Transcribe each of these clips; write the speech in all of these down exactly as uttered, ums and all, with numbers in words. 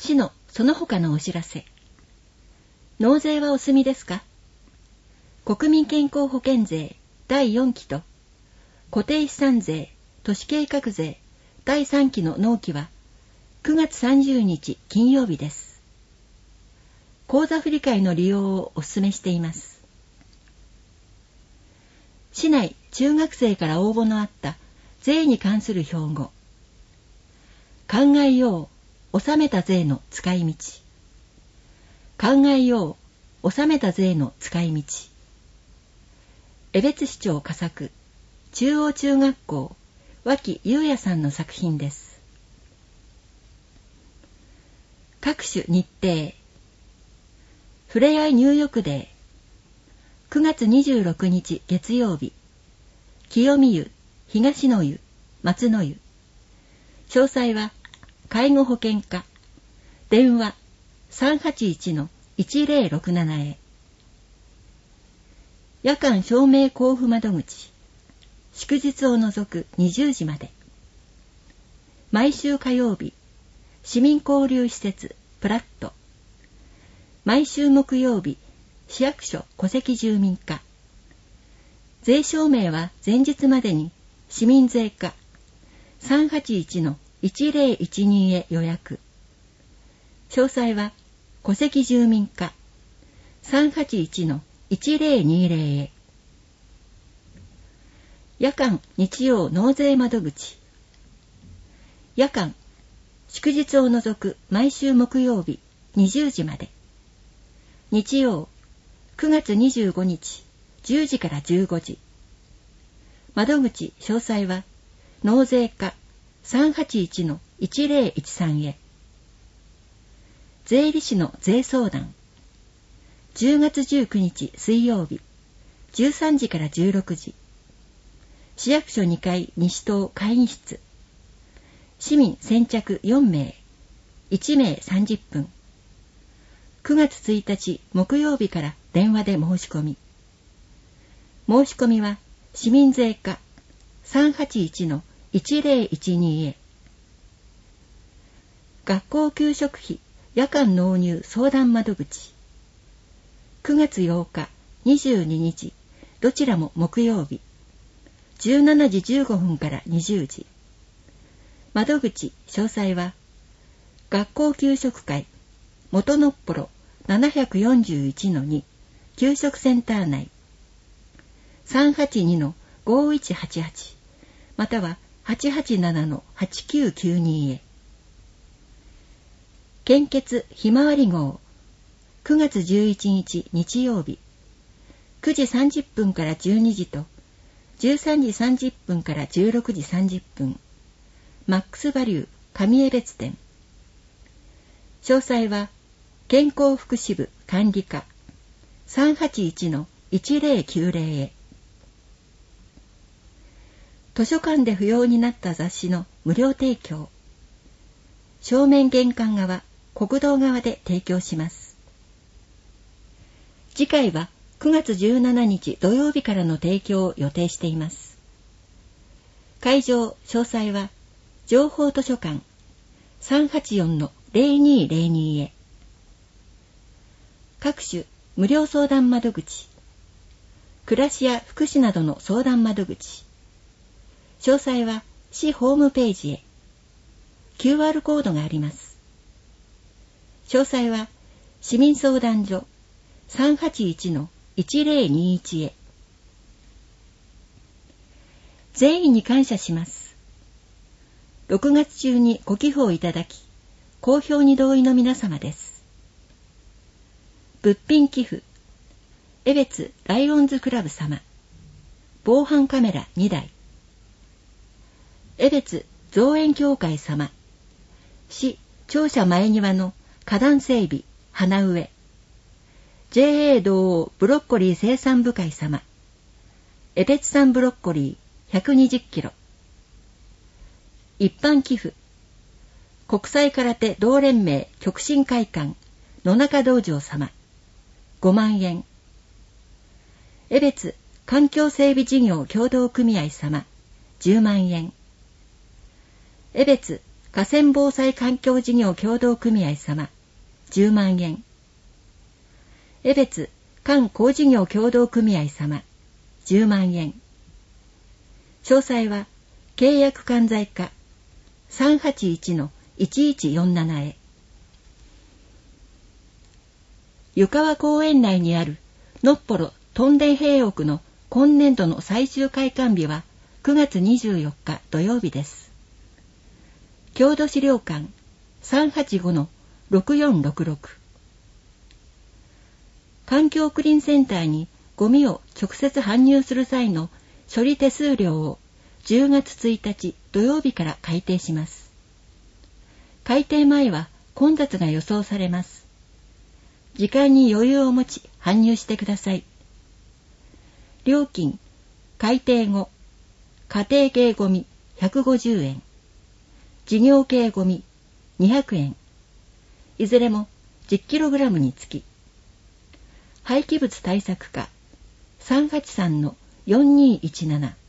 市のその他のお知らせ。納税はお済みですか？国民健康保険税だいよんきと固定資産税、都市計画税だいさんきの納期はくがつさんじゅうにち金曜日です。口座振替の利用をお勧めしています。市内中学生から応募のあった税に関する標語。考えよう、納めた税の使い道。考えよう、納めた税の使い道。江別市長佳作、中央中学校、脇優也さんの作品です。各種日程。ふれあい入浴デー。くがつにじゅうろくにち月曜日。清見湯、東の湯、松の湯。詳細は介護保険課。電話 さんはちいちのいちぜろろくなな へ。夜間証明交付窓口。祝日を除くにじゅうじまで。毎週火曜日。市民交流施設プラット。毎週木曜日。市役所戸籍住民課。税証明は前日までに市民税課 さんはちいちのいちぜろいちに へ予約。詳細は戸籍住民課 さんはちいちのいちぜろにぜろ へ。夜間日曜納税窓口。夜間祝日を除く毎週木曜日にじゅうじまで。日曜くがつにじゅうごにちじゅうじからじゅうごじ。窓口詳細は納税課 さんはちいちのいちぜろいちさん へ。税理士の税相談。じゅうがつじゅうくにち水曜日じゅうさんじからじゅうろくじ。市役所にかい西棟会議室。市民先着よんめい、いちめいさんじゅっぷん。くがつついたち木曜日から電話で申し込み。申し込みは市民税課 さんはちいちのいちぜろいちに へ。学校給食費夜間納入相談窓口。くがつようかにじゅうににちどちらも木曜日じゅうしちじじゅうごふんからにじゅうじ。窓口詳細は学校給食会元のっぽろ ななよんいちのに 給食センター内 さんはちにのごいちはちはち または はちはちななのはちきゅうきゅうに へ。献血ひまわり号くがつじゅういちにち日曜日くじさんじゅっぷんからじゅうにじとじゅうさんじさんじゅっぷんからじゅうろくじさんじゅっぷん。マックスバリュー上江別店。詳細は健康福祉部管理課 さんはちいちのいちぜろきゅうぜろ へ。図書館で不要になった雑誌の無料提供。正面玄関側、国道側で提供します。次回はくがつじゅうしちにち土曜日からの提供を予定しています。会場詳細は情報図書館 さんはちよんのぜろにぜろに へ。各種無料相談窓口。暮らしや福祉などの相談窓口。詳細は市ホームページへ。キューアール コードがあります。詳細は市民相談所 さんはちいちのいちぜろにいち へ。善意に感謝します。ろくがつ中にご寄付をいただき、好評に同意の皆様です。物品寄付、江別ライオンズクラブ様、防犯カメラにだい、江別造園協会様、市庁舎前庭の花壇整備、花植え、ジェーエー 道央ブロッコリー生産部会様、江別産ブロッコリーひゃくにじゅっキロ、一般寄付、国際空手同連盟極真会館野中道場様、ごまんえん、江別環境整備事業協同組合様、じゅうまんえん、江別河川防災環境事業協同組合様じゅうまんえん。江別環工事業協同組合様じゅうまんえん。詳細は契約管財課 さんはちいちのいちいちよんなな へ。湯川公園内にあるのっぽろ屯田平屋の今年度の最終開館日はくがつにじゅうよっか土曜日です。郷土資料館 さんはちごのろくよんろくろく。環境クリーンセンターにゴミを直接搬入する際の処理手数料をじゅうがつついたち土曜日から改定します。改定前は混雑が予想されます。時間に余裕を持ち搬入してください。料金、改定後、家庭系ゴミひゃくごじゅうえん、事業系ゴミにひゃくえん、いずれも じゅっキログラム につき、廃棄物対策課 さんはちさんのよんにいちなな。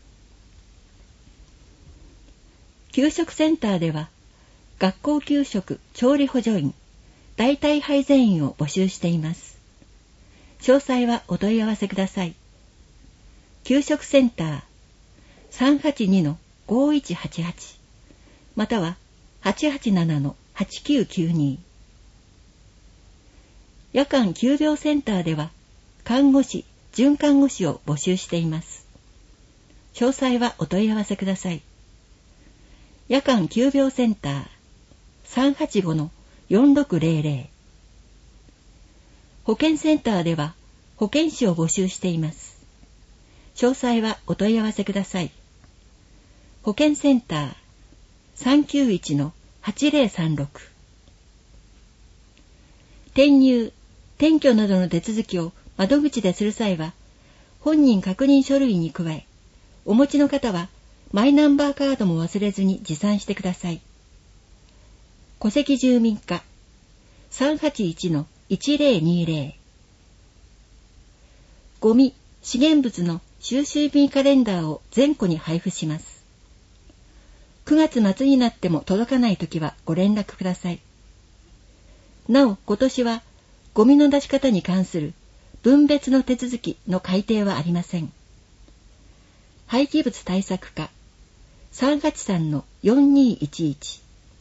給食センターでは、学校給食調理補助員、代替配膳員を募集しています。詳細はお問い合わせください。給食センター さんはちにのごいちはちはち または はちはちななのはちきゅうきゅうに。夜間急病センターでは看護師、准看護師を募集しています。詳細はお問い合わせください。夜間急病センター さんはちごのよんろくぜろぜろ。保健センターでは保健師を募集しています。詳細はお問い合わせください。保健センター さんきゅういちのはちぜろさんろく。転入、転居などの手続きを窓口でする際は、本人確認書類に加え、お持ちの方はマイナンバーカードも忘れずに持参してください。戸籍住民課 さんはちいちのいちぜろにぜろ。ゴミ、資源物の収集日カレンダーを全戸に配布します。くがつ末になっても届かないときはご連絡ください。なお、今年はゴミの出し方に関する分別の手続きの改定はありません。廃棄物対策課 さんはちさんのよんにいちいち。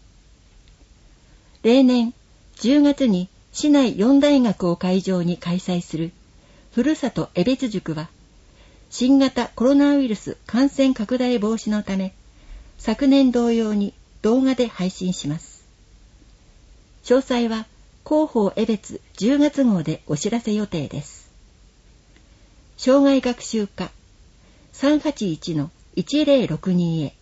例年じゅうがつに市内よん大学を会場に開催するふるさと江別塾は、新型コロナウイルス感染拡大防止のため、昨年同様に動画で配信します。詳細は広報江別じゅうがつ号でお知らせ予定です。障害学習課 さんはちいちのいちぜろろくに へ。